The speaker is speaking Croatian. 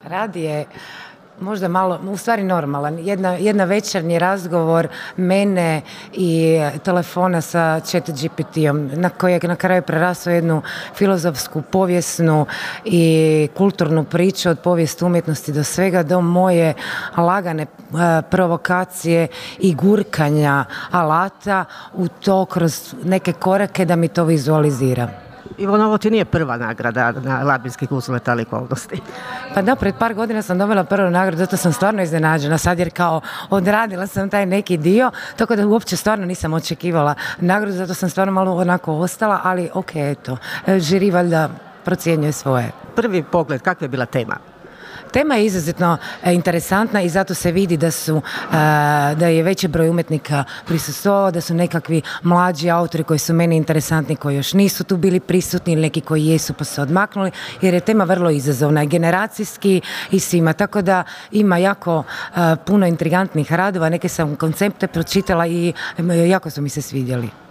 Rad je možda malo, u stvari normalan. Jedna večernji razgovor mene i telefona sa ChatGPT-om na kojeg na kraju prerasao jednu filozofsku, povijesnu i kulturnu priču od povijesti umjetnosti do svega, do moje lagane provokacije i gurkanja alata u to kroz neke korake da mi to vizualizira. Ivona, ovo ti nije prva nagrada na Labinskih usletali okolnosti. Pa da, pred par godina sam dobila prvu nagradu, zato sam stvarno iznenađena sad jer kao odradila sam taj neki dio, tako da uopće stvarno nisam očekivala nagradu, zato sam stvarno malo onako ostala, ali ok, eto, žiri valjda procjenjuje svoje. Prvi pogled, kakva je bila tema? Tema je izuzetno interesantna i zato se vidi da je veći broj umjetnika prisustvovao, da su nekakvi mlađi autori koji su meni interesantni, koji još nisu tu bili prisutni ili neki koji jesu pa se odmaknuli, jer je tema vrlo izazovna i generacijski i svima, tako da ima jako puno intrigantnih radova, neke sam koncepte pročitala i jako su mi se svidjeli.